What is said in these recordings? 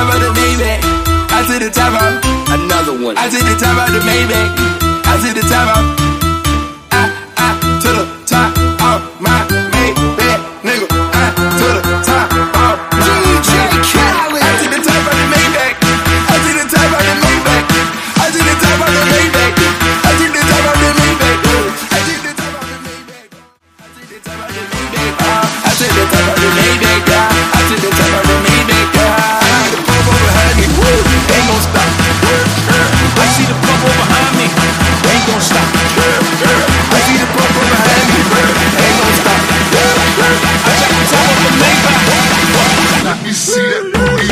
top of the Maybach. I to the top of another one. I to the top of the Maybach. I to the top of. I to the top of my Maybach, nigga. I to the top of my DJ Khaled. I to the top of the Maybach. I to the top of the Maybach. I to the top of the Maybach. I to the top of the Maybach. I to the top of the Maybach. I to the top of the Maybach. I to the top of the Maybach. I to the top of the Maybach. The purple behind me, ain't gon' stop. I see the purple behind me, ain't gon' stop. I see the purple behind me, ain't gon' stop. I check the top of the Maybach. Let me see that booty.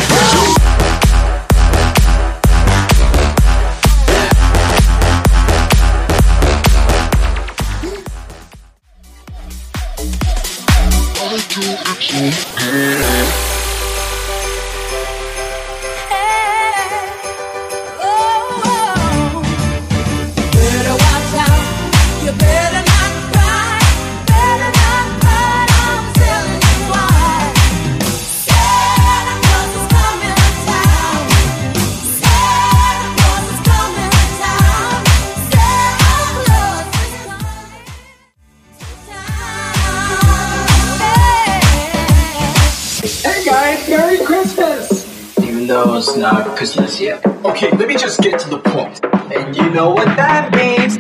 No, it's not Christmas yet. Okay, let me just get to the point. And you know what that means,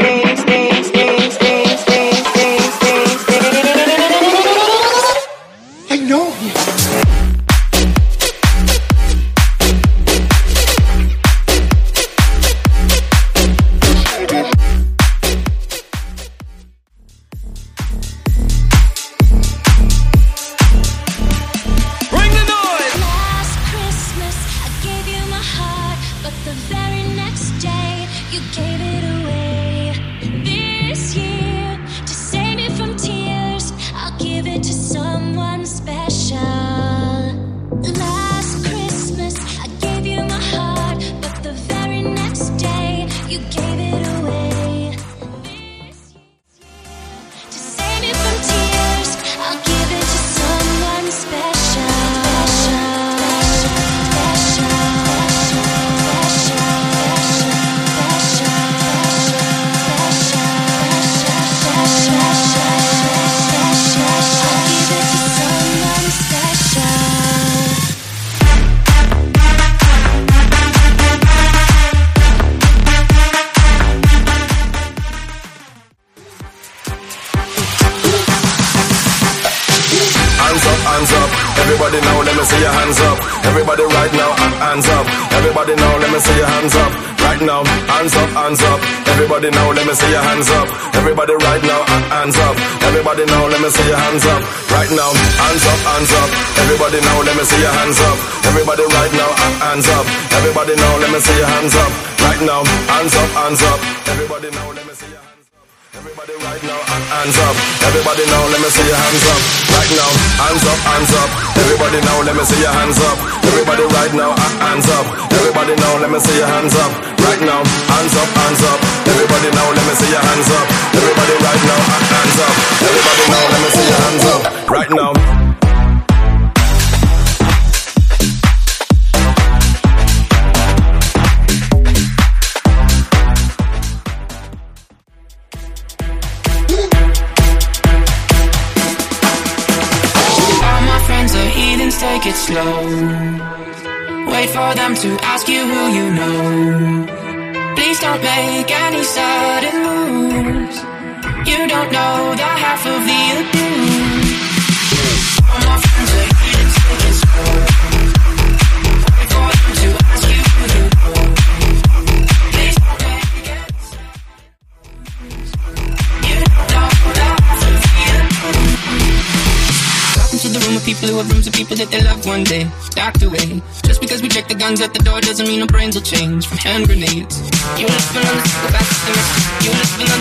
I know. Everybody now, let me see your hands up. Everybody right now, hands up. Everybody now, let me see your hands up. Right now, hands up, hands up. Everybody now, let me see your hands up. Everybody right now, hands up. Everybody now, let me see your hands up. Right now, hands up, hands up. Everybody now, let me see your hands up. Everybody right now, hands up. Everybody now, let me see your hands up. Right now, hands up, hands up. Everybody now, let me see your hands up. Everybody right now, hands up. Everybody now, let me see your hands up. Right now, hands up, hands up. Everybody now, let me see your hands up. Everybody right now, hands up. Everybody now, let me see your hands up. Right now, hands up, hands up. Everybody now, let me see your hands up. Everybody right now, hands up. Everybody now, let me see your hands up. Right now. Take it slow. Wait for them to ask you who you know. Please don't make any sudden moves. You don't know the half of the abuse. All my friends are here to take it slow. Wait for them to ask you who you know. Please don't make any sudden moves. You don't know the half of the abuse. To the room of people who have rooms of people that they love one day docked away. Just because we check the guns at the door doesn't mean our brains will change from hand grenades. You were listening on the psychopath system. You were listening